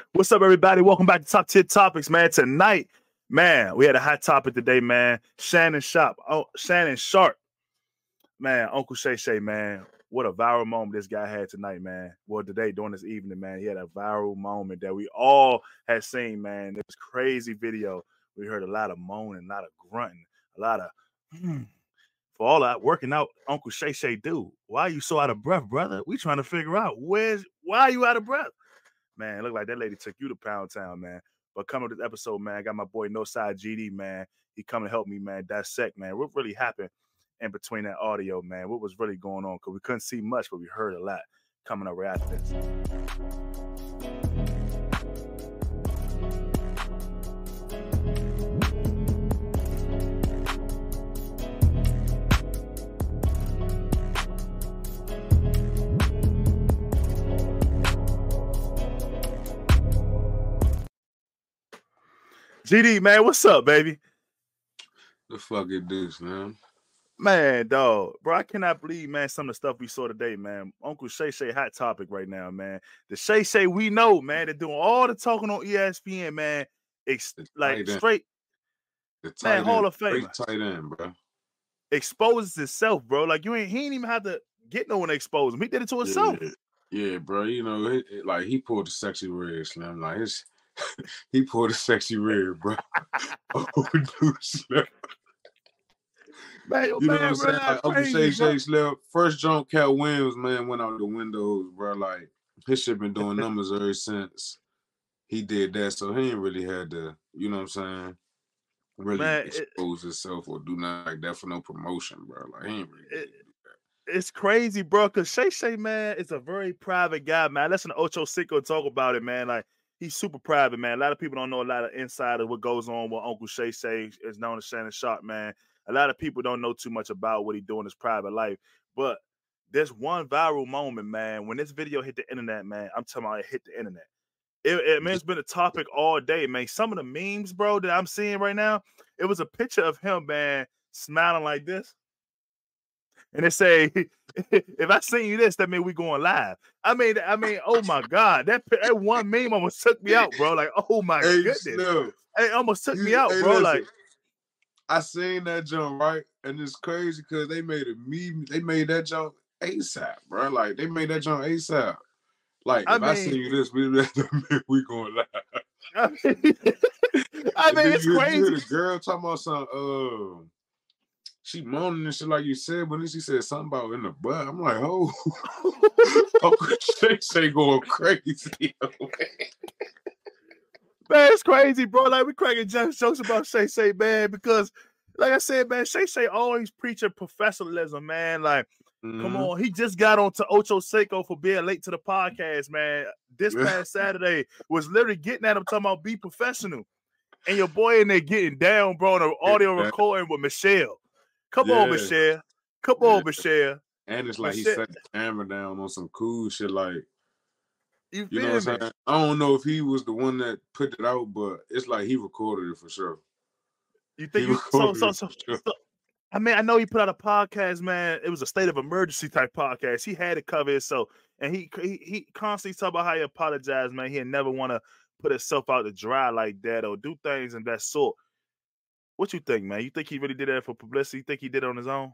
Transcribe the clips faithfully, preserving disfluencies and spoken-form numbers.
What's up, everybody? Welcome back to Top Tier Topics, man. Tonight, man, we had a hot topic today, man. Shannon Sharpe, oh, Shannon Sharpe, man. Uncle Shay Shay, man. What a viral moment this guy had tonight, man. Well, today, during this evening, man, he had a viral moment that we all had seen, man. It was crazy video. We heard a lot of moaning, a lot of grunting, a lot of, hmm. For all that working out, Uncle Shay Shay do. Why are you so out of breath, brother? We trying to figure out where's why are you out of breath? Man, look like that lady took you to Pound Town, man. But coming to this episode, man, I got my boy Northside G D, man. He coming to help me, man, dissect, man. What really happened in between that audio, man? What was really going on? Because we couldn't see much, but we heard a lot coming up right after this. G D, man, what's up, baby? The fuck it is, man. Man, dog, bro, I cannot believe, man, some of the stuff we saw today, man. Uncle Shay Shay hot topic right now, man. The Shay Shay we know, man, they're doing all the talking on E S P N, man. It's like straight, the man, Hall of Fame. Tight end, bro. Exposes himself, bro. Like you ain't, he ain't even have to get no one to expose him. He did it to himself. Yeah, yeah, bro. You know, it, it, like he pulled the sexy red, Slim. Like his. He pulled a sexy red, bro. Oh, dude, Slim. Man, you know man, what I'm saying? Like Uncle Shay Shay Slim. First John Cat Williams, man, went out the windows, bro. Like his shit been doing numbers ever since he did that. So he ain't really had to, you know what I'm saying, really man, expose it, himself or do nothing like that for no promotion, bro. Like he ain't really it, It's crazy, bro, because Shay Shay, man, is a very private guy, man. Listen to Ocho Cinco talk about it, man. Like, he's super private, man. A lot of people don't know a lot of inside of what goes on with Uncle Shay Shay, is known as Shannon Sharpe, man. A lot of people don't know too much about what he do in his private life. But there's one viral moment, man. When this video hit the internet, man, I'm talking about it hit the internet. It, it, man, it's been a topic all day, man. Some of the memes, bro, that I'm seeing right now, it was a picture of him, man, smiling like this. And they say, if I seen you this, that means we going live. I mean, I mean, oh my God, that that one meme almost took me out, bro. Like, oh my hey, goodness, Slim, it almost took you, me out, hey, bro. Listen, like, I seen that jump right, and it's crazy because they made a meme. They made that jump ASAP, bro. Like they made that jump ASAP. Like if I, mean, I seen you this, we we going live. I mean, I mean it's you, crazy. You hear the girl talking about some. Uh, She moaning and shit like you said, but then she said something about in the butt. I'm like, oh, Uncle Shay Shay going crazy. Man, it's crazy, bro. Like, we cracking jokes about Shay Shay, man, because, like I said, man, Shay Shay always preaching professionalism, man. Like, mm-hmm. Come on. He just got on to Ocho Cinco for being late to the podcast, man. This past Saturday was literally getting at him talking about be professional. And your boy in there getting down, bro, on an audio recording with Michelle. Come yeah. on, Michelle. Come yeah. on, Michelle. And it's like Michelle. He set the camera down on some cool shit. Like, you, you know what I'm saying? I don't know if he was the one that put it out, but it's like he recorded it for sure. You think he you so, so, so, sure. so? I mean, I know he put out a podcast, man. It was a state of emergency type podcast. He had it covered, so and he he, he constantly talk about how he apologized, man. He never want to put himself out to dry like that or do things in that sort. What you think, man? You think he really did that for publicity? You think he did it on his own?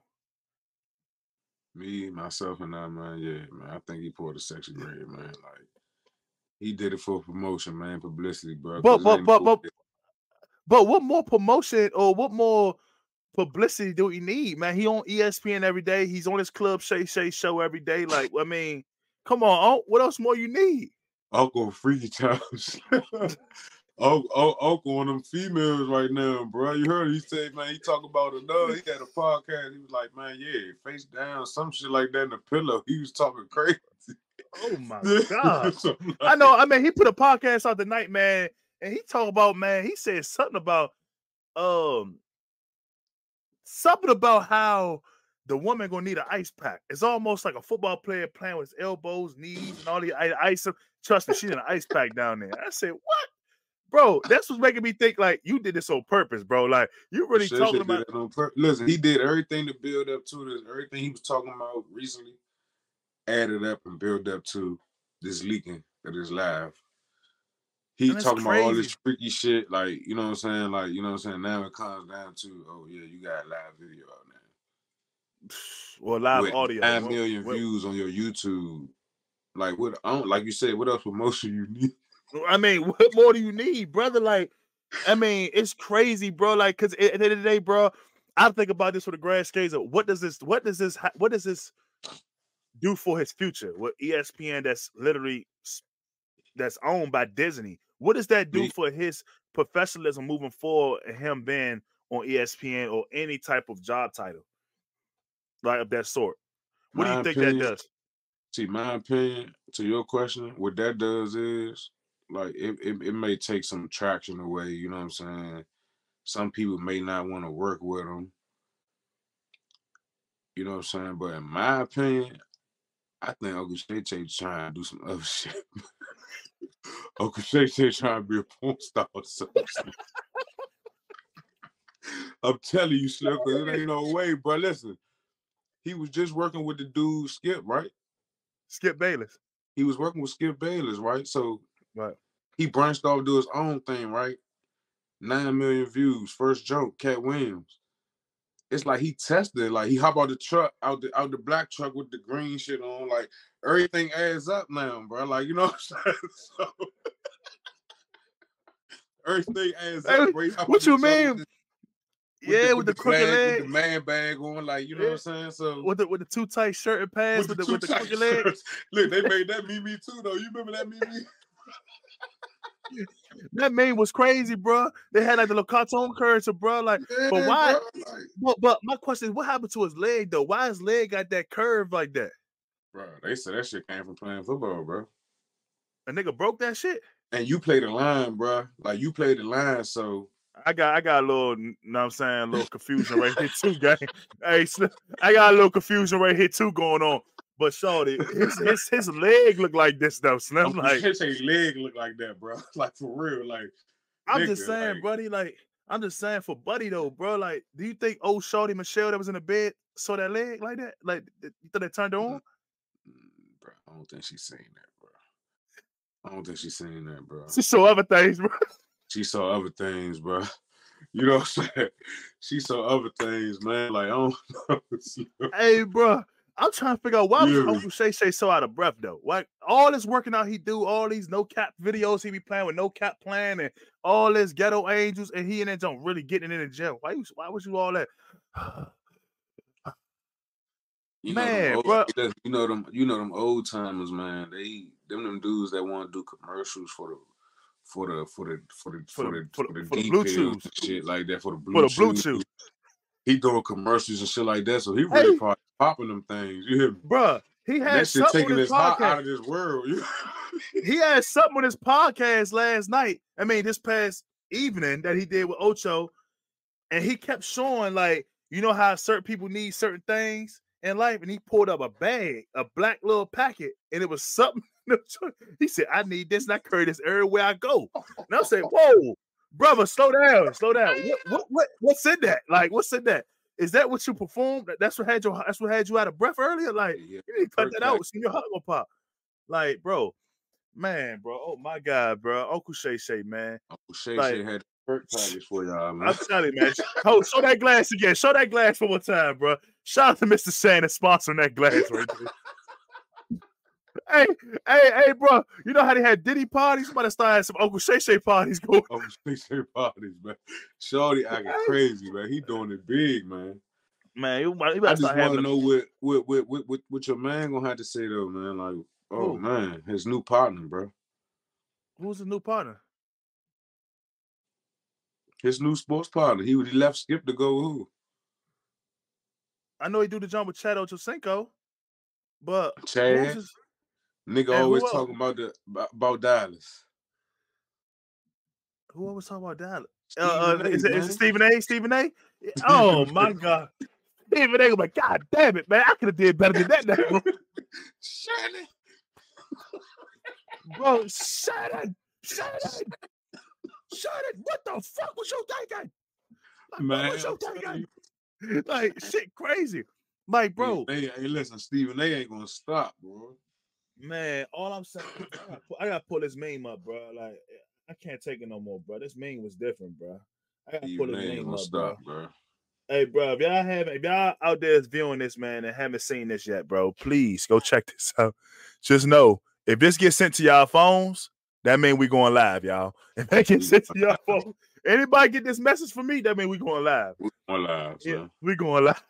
Me, myself, and I, man, yeah, man. I think he poured a sexy red, man. Like, he did it for promotion, man, publicity, bro. But, but, but, but, but what more promotion or what more publicity do he need, man? He on E S P N every day. He's on his Club Shay Shay show every day. Like, I mean, come on, what else more you need? Uncle Freaky Times. Oh, oh, Uncle on them females right now, bro. You heard he say, man, he talk about another. He had a podcast. He was like, man, yeah, face down, some shit like that in the pillow. He was talking crazy. Oh my God. like I know. I mean, he put a podcast out tonight, man, and he talked about, man, he said something about um something about how the woman gonna need an ice pack. It's almost like a football player playing with his elbows, knees, and all the ice. Trust me, she's in an ice pack down there. I said, what? Bro, that's what's making me think like you did this on purpose, bro. Like you really sure talking about. Listen, he did everything to build up to this. Everything he was talking about recently, added up and built up to this leaking of this live. he talking crazy. About all this freaky shit, like, you know what I'm saying? Like, you know what I'm saying? Now it comes down to, oh yeah, you got live video out now. Well, live with audio. nine million what, views on your YouTube. Like what I don't like you said, what else promotion you need? I mean, what more do you need, brother? Like, I mean, it's crazy, bro. Like, cause at the end of the day, bro, I think about this with a grand scale of what does this, what does this, what does this do for his future? What E S P N that's literally that's owned by Disney. What does that do Me. for his professionalism moving forward and him being on E S P N or any type of job title like of that sort? What my do you think opinion, that does? See, my opinion to your question, what that does is like it, it, it may take some traction away, you know what I'm saying? Some people may not want to work with him. You know what I'm saying? But in my opinion, I think Uncle Shay Shay trying to do some other shit. Uncle Shay Shay trying to be a porn star or something. I'm telling you, Slim, because it ain't no way, bro. Listen, he was just working with the dude Skip, right? Skip Bayless. He was working with Skip Bayless, right? So right. he branched off to do his own thing, right? Nine million views, first joke, Cat Williams. It's like he tested, like he hop out the truck, out the out the black truck with the green shit on, like everything adds up now, bro. Like, you know what I'm saying? So, everything adds up, bro. What you mean? The, yeah, the, with, with the, the crooked flag, leg, with the man bag on, like, you know yeah. what I'm saying? So with the with the too tight shirt and pants, with, with the, with the crooked leg. Look, they made that Mimi too, though. You remember that Mimi? That meme was crazy, bro. They had like the little cartoon curves, bro. Like, yeah, but why? Bro, like, but, but my question is, what happened to his leg though? Why his leg got that curve like that? Bro, they said that shit came from playing football, bro. A nigga broke that shit. And you played the line, bro. Like you played the line, so I got I got a little, you know what I'm saying, a little confusion right here too, gang. Hey, I got a little confusion right here too going on. But shorty, his his his leg look like this though, Slim. I'm like his leg look like that, bro. Like for real, like. I'm nigga, just saying, like, buddy. Like I'm just saying for Buddy though, bro. Like, do you think old shorty Michelle that was in the bed saw that leg like that? Like, you thought that turned her on? Bro, I don't think she's seen that, bro. I don't think she's seen that, bro. She saw other things, bro. She saw other things, bro. You know what I'm saying? She saw other things, man. Like I don't know. Hey, bro. I'm trying to figure out why yeah. was Uncle Shay Shay so out of breath though. Like all this working out he do, all these no cap videos he be playing with no cap plan, and all this ghetto angels, and he and that don't really getting in the gym. Why you? Why was you all that? You man, know bro. Old, you know them. You know them old timers, man. They them them dudes that want to do commercials for the for the for the for the for, for the for the, for the, for the blue chews and shit like that for the blue for the blue chews. He doing commercials and shit like that, so he really hey. probably popping them things. You hear me, bro? He had that shit taking his heart podcast. out of this world. He had something on his podcast last night. I mean, this past evening that he did with Ocho, and he kept showing like, you know how certain people need certain things in life, and he pulled up a bag, a black little packet, and it was something. He said, "I need this, and I carry this everywhere I go." And I said, "Whoa, brother, slow down, slow down. What, what, what, what's in that? Like, what's in that? Is that what you performed? That's what had you. That's what had you out of breath earlier. Like, yeah, you need to cut that out. So your heart gonna pop. Like, bro, man, bro. Oh my God, bro. Uncle Shay Shay, man. Uncle Shay like, Shay had a perk package for y'all, man. I'm telling you, man. Oh, show that glass again. Show that glass for one time, bro. Shout out to Mister Shannon sponsoring that glass right there. Hey, hey, hey, bro. You know how they had Diddy parties? Somebody started some Uncle Shay Shay parties going. Uncle Shay Shay parties, man. Shorty acting crazy, man. He doing it big, man. Man, you, you I just want to know what, what, what, what, what, what your man gonna have to say though, man. Like, oh Who? man, his new partner, bro. Who's the new partner? His new sports partner. He he left Skip to go who? I know he do the jump with Chad Ochocinco, but Chad. Nigga always talking about the about Dallas. Who always talking about Dallas? Uh, uh, is, it, is it Stephen A? Stephen A? Oh my God, Stephen A. I'm like, God damn it, man! I could have did better than that, now, bro. Shannon, bro, Shannon, Shannon, Shannon. What the fuck was you thinking? Like, man, what was you thinking? Like shit, crazy. Like, bro. Hey, hey, listen, Stephen A. ain't gonna stop, bro. Man, all I'm saying, I gotta, pull, I gotta pull this meme up, bro. Like, I can't take it no more, bro. This meme was different, bro. I gotta You pull his name name gonna up, stop, bro. bro. Hey, bro, if y'all haven't, if y'all out there is viewing this, man, and haven't seen this yet, bro, please go check this out. Just know, if this gets sent to y'all phones, that means we going live, y'all. If that gets sent to y'all phones, anybody get this message from me, that means we going live. We going live, Yeah, son. we going live.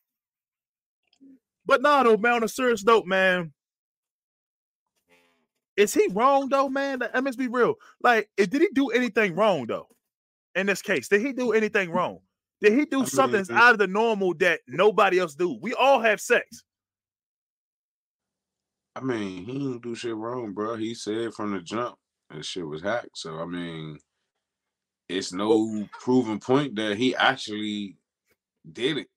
But nah, though, man, on a serious note, man, is he wrong, though, man? Let me be real. Like, did he do anything wrong, though, in this case? Did he do anything wrong? Did he do I something mean, that's out of the normal that nobody else do? We all have sex. I mean, he didn't do shit wrong, bro. He said from the jump that shit was hacked. So I mean, it's no Well, proven point that he actually did it.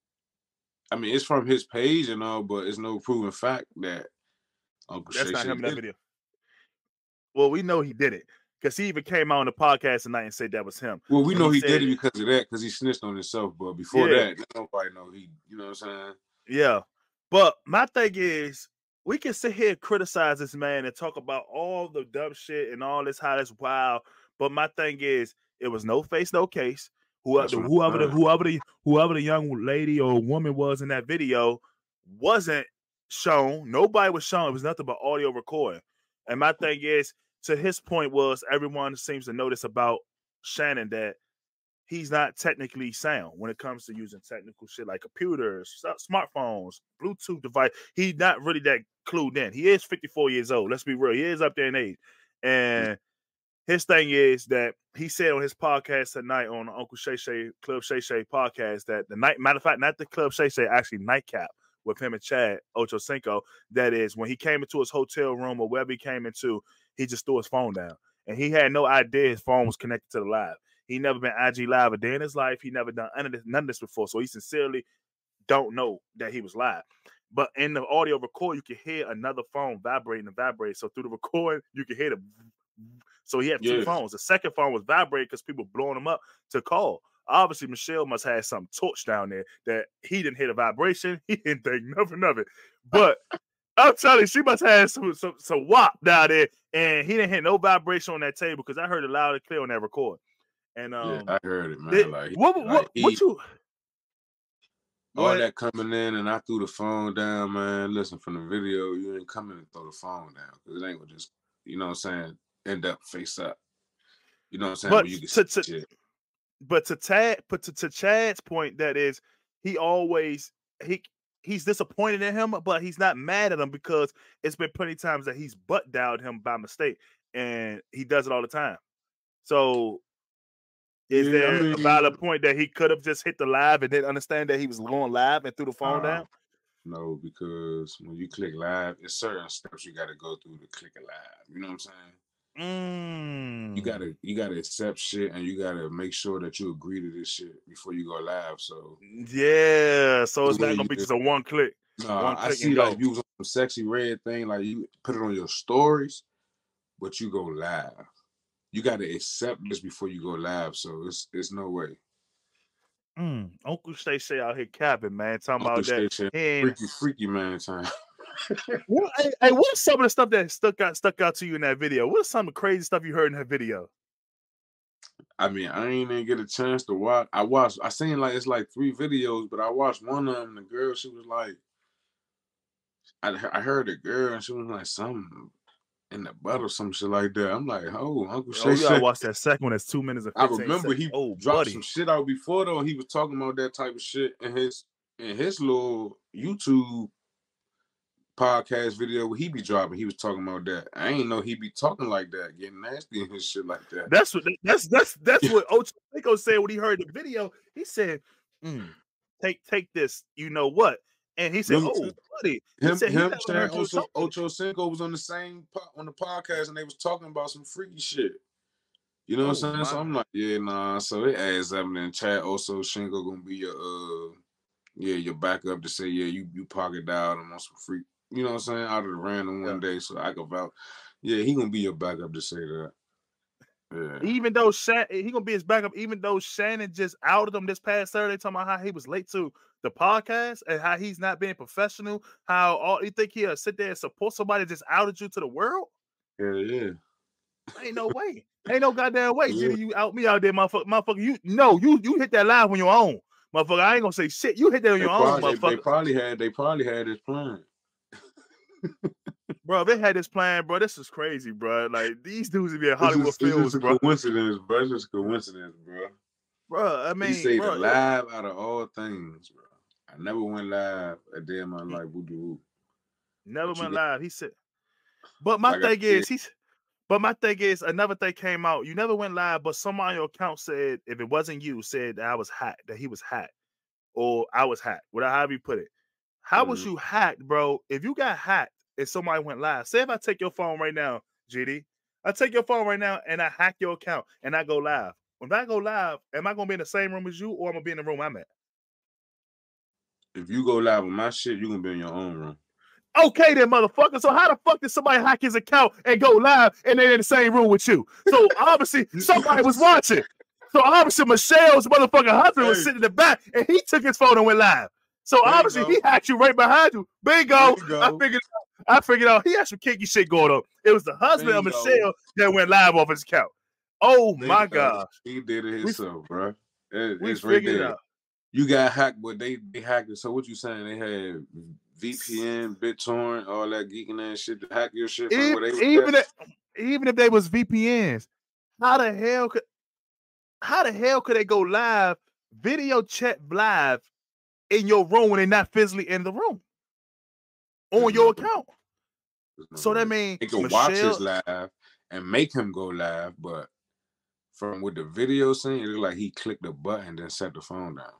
I mean, it's from his page and all, but it's no proven fact that Uncle that's Shay not Shay him in that did it. video. Well, we know he did it because he even came out on the podcast tonight and said that was him. Well, we And know he he did said, it because of that, because he snitched on himself. But before yeah, that, nobody know he, you know what I'm saying? yeah. But my thing is, we can sit here and criticize this man and talk about all the dumb shit and all this, how that's wild. But my thing is, it was no face, no case. Whoever, That's what whoever I'm the saying. whoever the whoever the young lady or woman was in that video wasn't shown. Nobody was shown. It was nothing but audio recording. And my thing is, to his point was, everyone seems to notice about Shannon that he's not technically sound when it comes to using technical shit like computers, smartphones, Bluetooth device. He's not really that clued in. He is fifty-four years old. Let's be real. He is up there in age. And his thing is that he said on his podcast tonight on the Uncle Shay Shay Club Shay Shay podcast that the night, matter of fact, not the Club Shay Shay, actually Nightcap with him and Chad Ochocinco. That is when he came into his hotel room or wherever he came into, he just threw his phone down. And he had no idea his phone was connected to the live. He never been I G live a day in his life. He never done none of this, none of this before. So he sincerely don't know that he was live. But in the audio record, you can hear another phone vibrating and vibrate. So through the recording, you can hear the. So he had two Yeah. phones. The second phone was vibrating because people blowing him up to call. Obviously, Michelle must have some torch down there that he didn't hear the vibration. He didn't think nothing of it. But I'm telling you, she must have some some, some wop down there, and he didn't hear no vibration on that table because I heard it loud and clear on that record. And um, Yeah, I heard it, man. they, like, what, like what, he, what you? all that coming in, and I threw the phone down, man. Listen, from the video, you ain't coming to throw the phone down because it ain't gonna just, you know what I'm saying, end up face up. You know what I'm saying? But Where you can to, see to shit. but to Tad, but to, to Chad's point, that is, he always he he's disappointed in him, but he's not mad at him because it's been plenty of times that he's butt dialed him by mistake, and he does it all the time. So, is Yeah, there I mean, a valid point that he could have just hit the live and didn't understand that he was going live and threw the phone uh, down? no, because when you click live, it's certain steps you got to go through to click it live. You know what I'm saying? Mm. You gotta you gotta accept shit, and you gotta make sure that you agree to this shit before you go live. So Yeah, so it's the way not gonna you be do, just a one click, nah, one I click and see like go. if you was on some sexy red thing, like you put it on your stories, but you go live. You gotta accept this before you go live. So it's it's no way. Mm. Uncle Shay Shay out here capping, man, talking Uncle about that. Shay Shay, He ain't. freaky, freaky man time. What, hey, hey, what's some of the stuff that stuck out stuck out to you in that video? What's some of the crazy stuff you heard in that video? I mean, I ain't even get a chance to watch. I watched. I seen like it's like three videos, but I watched one of them. The girl, she was like, I I heard the girl, and she was like something in the butt or some shit like that. I'm like, oh, Uncle Oh, Shay you gotta Shay. watch that second one. That's two minutes and I fifteen remember seconds. he Oh, dropped buddy. some shit out before though. He was talking about that type of shit in his in his little YouTube podcast video where he be dropping. He was talking about that. I ain't know he be talking like that, getting nasty and his shit like that. That's what that's that's that's what Ocho said when he heard the video. He said, mm, "Take take this, you know what?" And he said, Them, "Oh, buddy." He him, said he him, never Chad heard you Ocho, talk. Ocho Cinco was on the same po- on the podcast, and they was talking about some freaky shit. You know what Oh I'm saying? my! So I'm like, yeah, nah. So it adds up, and then Chad Ocho Cinco gonna be your uh, yeah, your backup to say, yeah, you you pocket out and on some freak. You know what I'm saying? Out of the random one Yeah. day, so I can vouch. Yeah, he gonna be your backup to say that. Yeah. Even though Shan- he gonna be his backup, even though Shannon just outed him this past Saturday, talking about how he was late to the podcast and how he's not being professional. How all you think he'll sit there and support somebody that just outed you to the world? Yeah, yeah. Ain't no way. Ain't no goddamn way, G D. You out me out there, motherfucker. Motherfucker, you no, you you hit that live on your own, motherfucker. I ain't gonna say shit. You hit that on They your probably, own, they, they motherfucker. probably had they probably had this plan. Bro, they had this plan, bro. This is crazy, bro. Like these dudes would be in It's Hollywood just, it's films, just a bro. coincidence, bro. It's just a coincidence, bro. Bro, I He mean, stayed bro, it- alive out of all things, bro. I never went live a day in my life. Woo-doo-woo. never But you went got- live. He said, but my like I thing said, is, he's but my thing is another thing came out. You never went live, but somebody on your account said if it wasn't you, said that I was hacked, that he was hacked, or I was hacked, whatever however you put it. How was Mhm. you hacked, bro? If you got hacked and somebody went live, say if I take your phone right now, G D, I take your phone right now and I hack your account and I go live. When I go live, am I gonna be in the same room as you, or am I gonna be in the room I'm at? if you go live on my shit, you gonna be in your own room. Okay, then, motherfucker. So how the fuck did somebody hack his account and go live and they're in the same room with you? So obviously somebody was watching. So obviously Michelle's motherfucking husband was Hey. sitting in the back and he took his phone and went live. So Bingo. obviously he hacked you right behind you. Bingo. Bingo. I figured I figured out he had some kinky shit going on. It was the husband Bingo. of Michelle that went live off his account. Oh my Bingo. gosh. He did it himself, bro. It, We it's right figured it there. out. You got hacked, but they they hacked it. So what you saying? They had V P N, BitTorrent, all that geeking ass shit to hack your shit from Even, where they was even at? if even if they was V P Ns, how the hell could how the hell could they go live, video chat live in your room when they're not physically in the room on There's your no- account? there's no So that way. means They can watch his live and make him go live, but from with the video scene, it looked like he clicked the button and then set the phone down.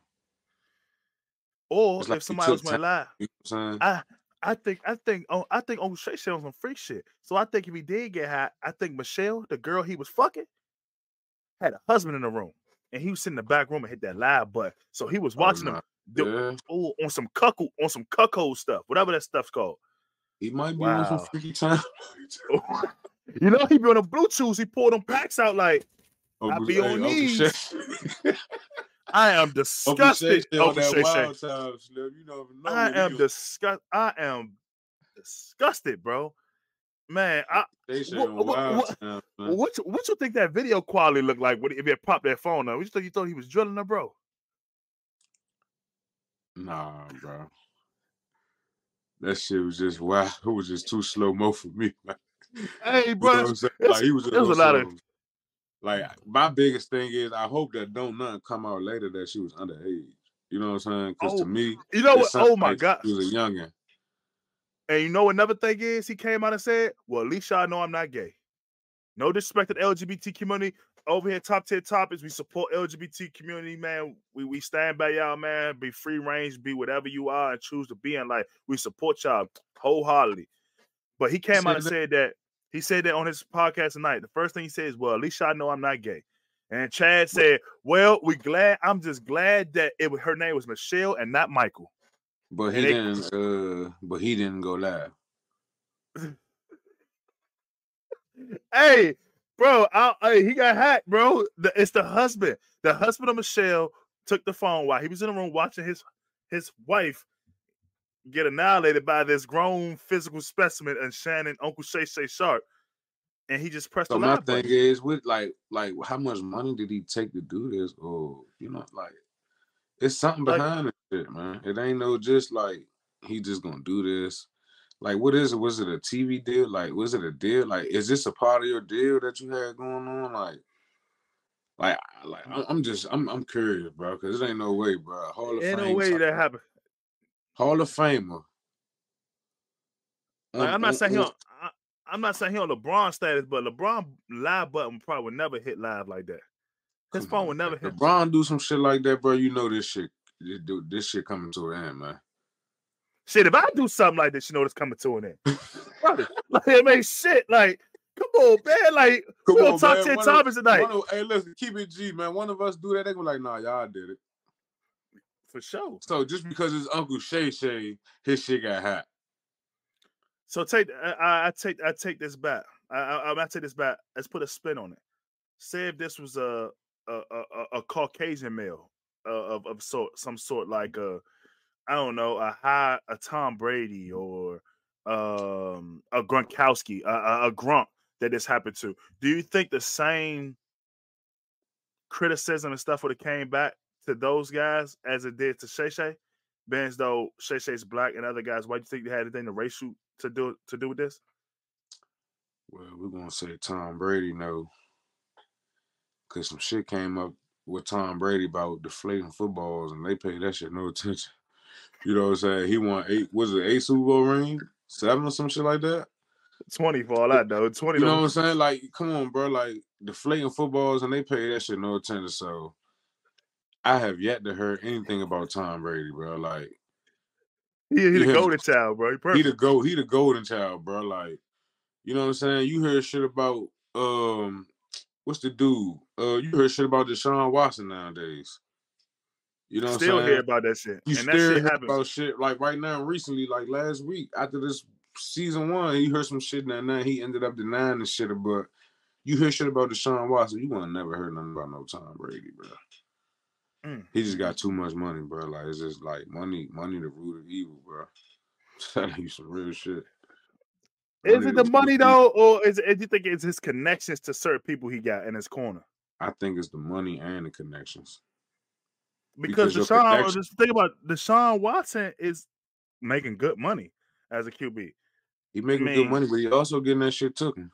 or It's like if he somebody else took went live, You know what I'm saying? I I think I think oh I think Uncle Shay Shay on some freak shit. So I think if he did get hacked, I think Michelle, the girl he was fucking, had a husband in the room, and he was sitting in the back room and hit that live button. So he was watching Oh, them nah. do, Yeah. oh, on some cuckoo on some cuckold stuff, whatever that stuff's called. He might be on some Wow. freaky time. You know, he be on the Bluetooth. He pulled them packs out like I Uncle- be hey, on Uncle these. Shay- I am Uncle disgusted. Shay on Uncle that Shay Shay. wild time, Slim. You don't even know I what am he disgust. I am disgusted, bro. Man, I Shay Shay what, on what, wild what, time, man. what, you- what you think that video quality looked like when if you popped that phone up? What you think you thought he was drilling her, bro? Nah, bro. That shit was just wow. It was just too slow mo for me, man. Hey, You bro, know what I'm saying? it's- Like he was just there's a on lot of- some- like my biggest thing is I hope that don't nothing come out later that she was underage. You know what I'm saying? Because Oh, to me, you know it what? sounded Oh my like god! she was a youngin. And you know another thing is he came out and said, "Well, at least y'all know I'm not gay." No disrespect to the L G B T community. Over here, at Top ten Topics, we support L G B T community, man. We we stand by y'all, man. Be free range, be whatever you are, and choose to be in life. We support y'all wholeheartedly. But he came out and said that he said that on his podcast tonight. The first thing he said is, "Well, at least y'all know I'm not gay." And Chad said, "Well, we glad. I'm just glad that it was her name was Michelle and not Michael." But he And they- didn't. Uh, but he didn't go live. Hey, bro, I, hey, he got hacked, bro. The, it's the husband. The husband of Michelle took the phone while he was in the room watching his his wife get annihilated by this grown physical specimen and Shannon, Uncle Shay Shay Sharp. And he just pressed So the my live thing button. is, with like, like how much money did he take to do this? Or you know, like, it's something Like- behind it, shit, man. It ain't no just like he just gonna do this. Like, what is it? Was it a T V deal? Like, was it a deal? Like, is this a part of your deal that you had going on? Like, like, like I'm, I'm just, I'm, I'm curious, bro, because it ain't no way, bro. Hall of Ain't Fame, no way type- that happened. Hall of Famer. Like, On- I'm not on- saying he on- on, I, I'm not saying he on LeBron status, but LeBron live button probably would never hit live like that. His Come phone on, would never man. hit. LeBron do some shit like that, bro. You know this shit. This, this shit coming to an end, man. Shit, if I do something like this, you know it's coming to an end. Brother, like, it ain't shit. Like, come on, man. Like, Come we on, on top man. ten One of- topics tonight. one of- hey, listen, keep it G, man. One of us do that, they go like, nah, y'all did it. For sure. So just because it's Uncle Shay Shay, his shit got hot. So take I, I take I take this back. I, I I take this back. Let's put a spin on it. Say if this was a a a, a Caucasian male uh, of of sort some sort like a I don't know a high a Tom Brady or um a Gronkowski a, a, a Gronk that this happened to. Do you think the same criticism and stuff would have came back to those guys as it did to Shay Shay? Being as though Shay Shay's black and other guys, why do you think they had anything to racial to do to do with this? Well, we're gonna say Tom Brady no, because some shit came up with Tom Brady about deflating footballs, and they paid that shit no attention. You know what I'm saying? He won eight, was it eight Super Bowl ring? Seven or some shit like that? twenty for all I know. twenty. You know what I'm saying? Like, come on, bro. Like, deflating footballs, and they pay that shit no attention. So, I have yet to hear anything about Tom Brady, bro. Like, he, he the golden child, bro. He, he the go, he the golden child, bro. Like, you know what I'm saying? You hear shit about um, what's the dude? Uh, you heard shit about Deshaun Watson nowadays. You know what still I'm saying? hear about that shit. You and still that shit hear happens. about shit like right now, recently, like last week after this season one, he heard some shit. Now, now he ended up denying the shit. But you hear shit about Deshaun Watson, you gonna never heard nothing about no Tom Brady, bro. Mm. He just got too much money, bro. Like it's just like money, money the root of evil, bro. Telling you some real shit. Money is it the money though, or is it? Do you think it's his connections to certain people he got in his corner? I think it's the money and the connections. Because, because Deshaun, just think about Deshaun Watson is making good money as a Q B. He making I mean, good money, but he also getting that shit taken.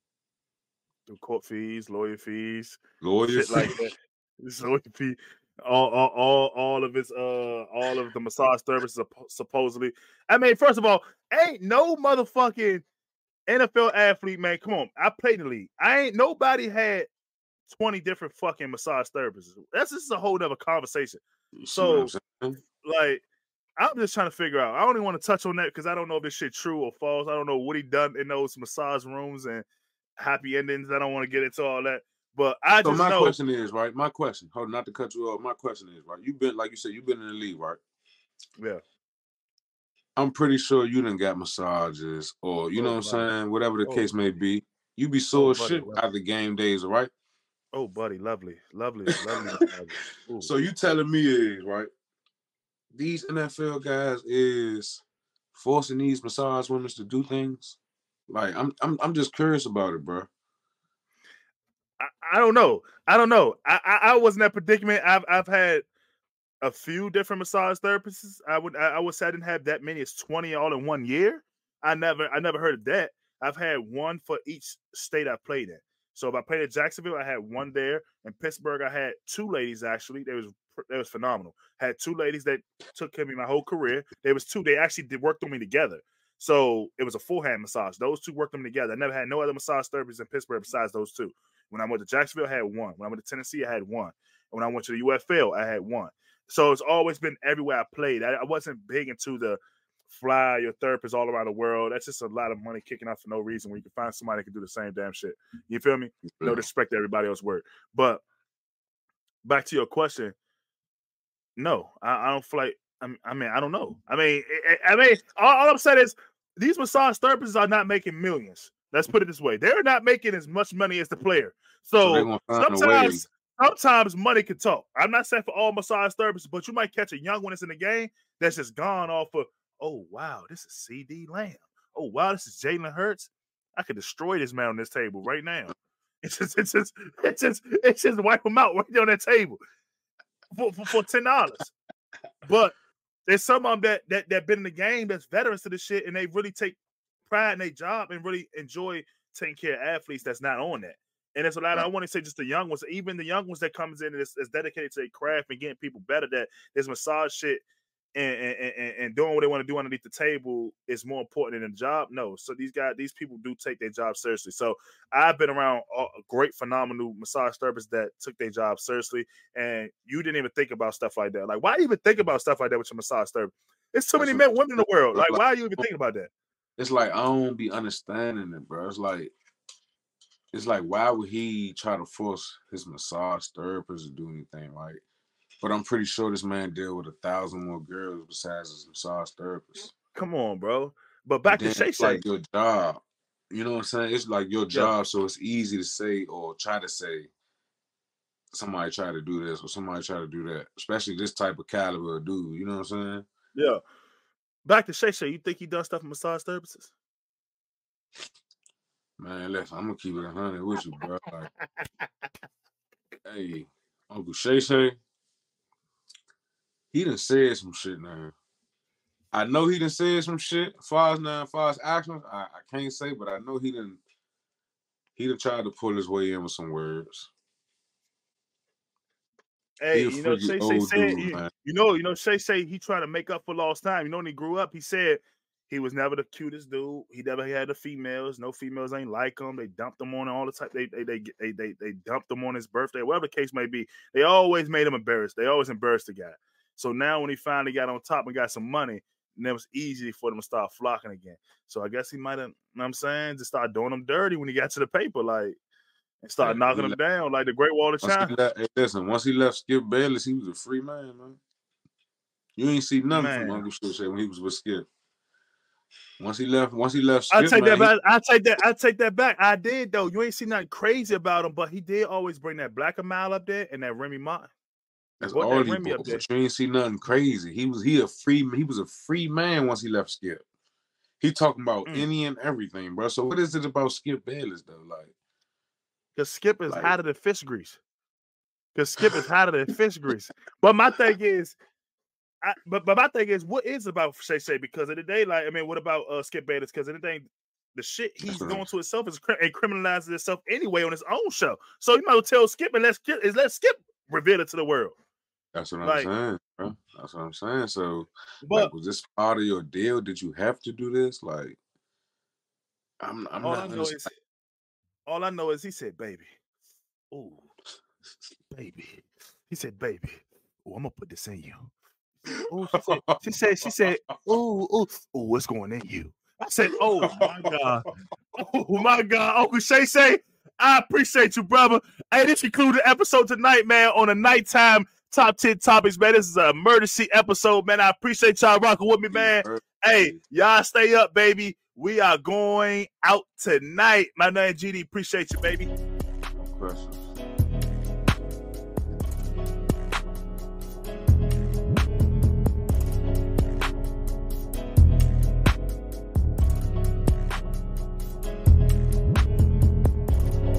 Through court fees, lawyer fees, lawyer shit fees. like that. Lawyer fee, all, all, all, all of his, uh, all of the massage services supposedly. I mean, first of all, ain't no motherfucking N F L athlete, man. Come on, I played in the league. I ain't nobody had twenty different fucking massage therapists. That's this is a whole other conversation. So, like, I'm just trying to figure out. I don't even want to touch on that because I don't know if this shit true or false. I don't know what he done in those massage rooms and happy endings. I don't want to get into all that. But I so just my know. question is, right? My question, hold on, not to cut you off. My question is, right? You've been, like you said, you've been in the league, right? Yeah. I'm pretty sure you done got massages or, you oh, know what I'm saying? Whatever the oh, case may be. You be sore oh, as shit buddy, after game days, right? Oh, buddy, lovely, lovely, lovely. So you telling me is, right? These N F L guys is forcing these massage women to do things? Like, I'm I'm I'm just curious about it, bro. I, I don't know. I don't know. I, I I was in that predicament. I've I've had a few different massage therapists. I would I, I would say I didn't have that many as twenty all in one year. I never I never heard of that. I've had one for each state I played in. So if I played at Jacksonville, I had one there. In Pittsburgh, I had two ladies actually. They was they was phenomenal. Had two ladies that took care of me my whole career. There was two. They actually did worked on me together. So it was a full hand massage. Those two worked on me together. I never had no other massage therapists in Pittsburgh besides those two. When I went to Jacksonville, I had one. When I went to Tennessee, I had one. And when I went to the U F L, I had one. So it's always been everywhere I played. I, I wasn't big into the fly your therapist all around the world. That's just a lot of money kicking out for no reason when you can find somebody that can do the same damn shit. You feel me? No disrespect to everybody else's work. But back to your question, no, I, I don't feel like, I, I mean, I don't know. I mean, I, I mean, all, all I'm saying is these massage therapists are not making millions. Let's put it this way. They're not making as much money as the player. So, so sometimes sometimes money can talk. I'm not saying for all massage therapists, but you might catch a young one that's in the game that's just gone off of, oh, wow, this is C D Lamb. Oh, wow, this is Jalen Hurts. I could destroy this man on this table right now. It's just, it's just, it's just, it's just wipe him out right on that table for, for, for ten dollars. But there's some of them that, that, that been in the game that's veterans to this shit, and they really take pride in their job and really enjoy taking care of athletes that's not on that. And there's a lot of, I want to say just the young ones, even the young ones that comes in and is, is dedicated to their craft and getting people better, that this massage shit and, and, and, and doing what they want to do underneath the table is more important than the job. No. So these guys, these people do take their job seriously. So I've been around a great, phenomenal massage therapists that took their job seriously. And you didn't even think about stuff like that. Like, why even think about stuff like that with your massage therapist? There's so many men, women in the world. Like, why are you even thinking about that? It's like, I don't be understanding it, bro. It's like, it's like, why would he try to force his massage therapist to do anything? Like, but I'm pretty sure this man deal with a thousand more girls besides his massage therapist. Come on, bro. But back to Shay Shay. Like your job. You know what I'm saying? It's like your job, yeah. So it's easy to say or try to say somebody try to do this or somebody try to do that. Especially this type of caliber of dude. You know what I'm saying? Yeah. Back to Shay Shay. You think he done stuff with massage therapists? Man, listen, I'm gonna keep it a hundred with you, bro. Like, hey, Uncle Shay Shay, he done said some shit now. I know he done said some shit. Far as now, far as actions, I, I can't say, but I know he done he done tried to pull his way in with some words. Hey, you know, Shay Shay said, dude, you, you know, you know, Shay Shay, he trying to make up for lost time. You know, when he grew up, he said he was never the cutest dude. He never had the females. No females ain't like him. They dumped him on all the time. They they they they they, they dumped him on his birthday, whatever the case may be. They always made him embarrassed. They always embarrassed the guy. So now when he finally got on top and got some money, and it was easy for them to start flocking again. So I guess he might have, you know what I'm saying, just start doing them dirty when he got to the paper, like, and start yeah, knocking them left, down like the Great Wall of China. Left, hey, listen, once he left Skip Bayless, he was a free man, man. You ain't see nothing man. from Uncle Shay Shay when he was with Skip. Once he left, once he left Skip, I take man, that back. I take that. I take that back. I did though. You ain't see nothing crazy about him, but he did always bring that Black Mile up there and that Remy Ma. That's all that he Remy brought, but you ain't see nothing crazy. He was he a free he was a free man once he left Skip. He talking about mm. any and everything, bro. So what is it about Skip Bayless though? Like, because Skip is like, hotter than fish grease. Because Skip is hotter than fish grease. But my thing is, I, but but my thing is, what is about Shay Shay? Because of the day, like, I mean, what about uh, Skip Bayless? Because anything, the shit he's doing to himself is and criminalizing himself anyway on his own show. So you might well tell Skip and let Skip is let Skip reveal it to the world. That's what like, I'm saying, bro. That's what I'm saying. So, but, like, was this part of your deal? Did you have to do this? Like, I'm, I'm all not. I know is, all I know is he said, "Baby, ooh, baby." He said, "Baby, ooh, I'm gonna put this in you." Ooh, she said, she said, she said, "Ooh, ooh, ooh, what's going in you?" I said, "Oh my god, oh my god, Uncle Shay Shay, I appreciate you, brother." Hey, this concluded the episode tonight, man. On a nighttime. Top ten topics, man. This is an emergency episode, man. I appreciate y'all rocking with me, man. Hey, y'all stay up, baby. We are going out tonight. My name is G D. Appreciate you, baby. No questions.